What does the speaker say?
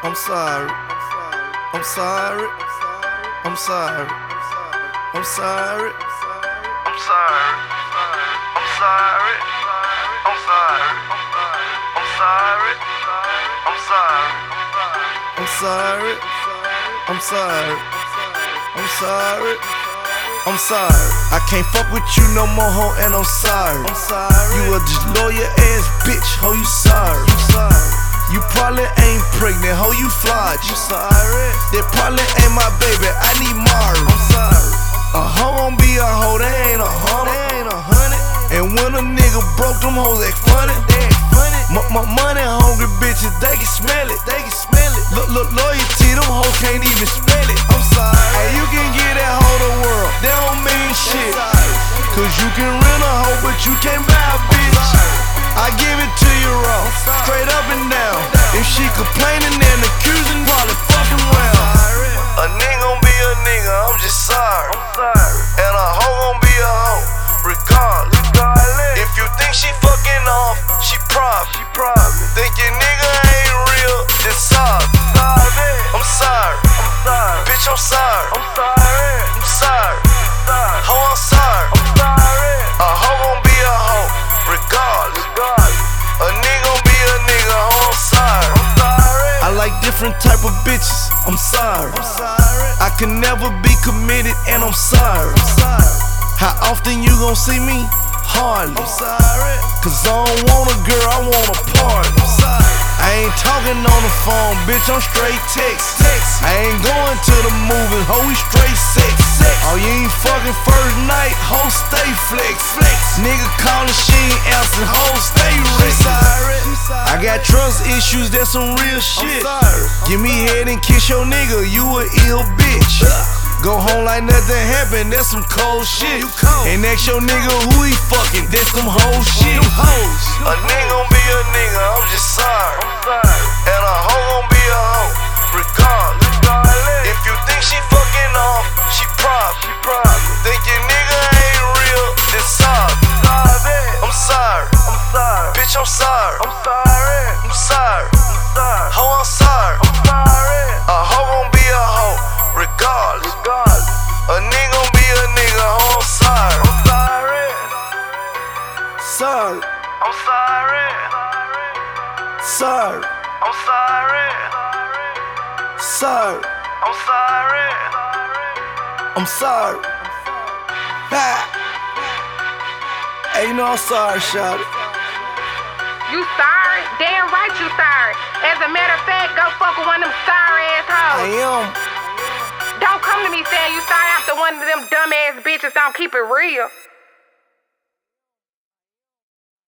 I'm sorry. I'm sorry. I'm sorry. I'm sorry. I'm sorry. I'm sorry. I'm sorry. I'm sorry. I'm sorry. I'm sorry. I'm sorry. I'm sorry. I'm sorry. I can't fuck with you no more, ho, and I'm sorry. I'm sorry. You a disloyal ass bitch, ho, you sorry. I'm sorry. You probably ain't pregnant, ho, you flawed. You sorry. That probably ain't my baby, I need Mari. I'm sorry. A hoe gon' be a hoe, they ain't a hundred. They ain't 100. And when a nigga broke, them hoes act funny. They act funny. My money hungry bitches, they can smell it. They can smell it. Look, loyalty, them hoes can't even spell it. I'm sorry. Hey, you can get that hoe the world, that don't mean shit. Cause you can rent a hoe, but you can't buy a bitch. I give it to you raw, straight up and down. If she complaining and accusing, probably fucking well. A nigga gon' be a nigga, I'm just sorry. And a hoe gon' be a hoe, regardless. If you think she fucking off, she probably think your nigga ain't real, then sorry. I'm sorry. Bitch, I'm sorry. I'm sorry. Ho, I'm sorry. A hoe gon' be a hoe, regardless. A nigga gon' be a nigga, ho, I'm sorry. I like different type of bitches, I'm sorry. I can never be committed and I'm sorry. How often you gon' see me? Hardly. Cause I don't want a girl, I want a party. I ain't talking on the phone, bitch, I'm straight text. I ain't going to the movies, ho, we straight sex. Oh, you ain't fucking first night, ho, stay flex. Nigga callin', she ain't answering, ho, stay rich. I got trust issues, that's some real shit. Give me head and kiss your nigga, you a ill bitch. Go home like nothing happened, that's some cold shit. And ask your nigga who he fucking, that's some whole shit. A nigga gon' be a nigga, I'm just sorry. And a hoe gon' be a hoe, regardless. If you think she fucking off, she probably think your nigga ain't real, then sorry. I'm sorry. Bitch, I'm sorry. I'm sorry. Ho, I'm sorry. A hoe gon' be a hoe, regardless. A nigga gon' be a nigga, ho, I'm sorry. Sorry. I'm sorry. Sorry. I'm sorry. Sorry. I'm sorry. I'm sorry. Hey, you know I'm sorry, shawty. You sorry? Damn right you sorry. As a matter of fact, go fuck with one of them sorry ass hoes. I am. Don't come to me saying you sorry after one of them dumb ass bitches don't keep it real.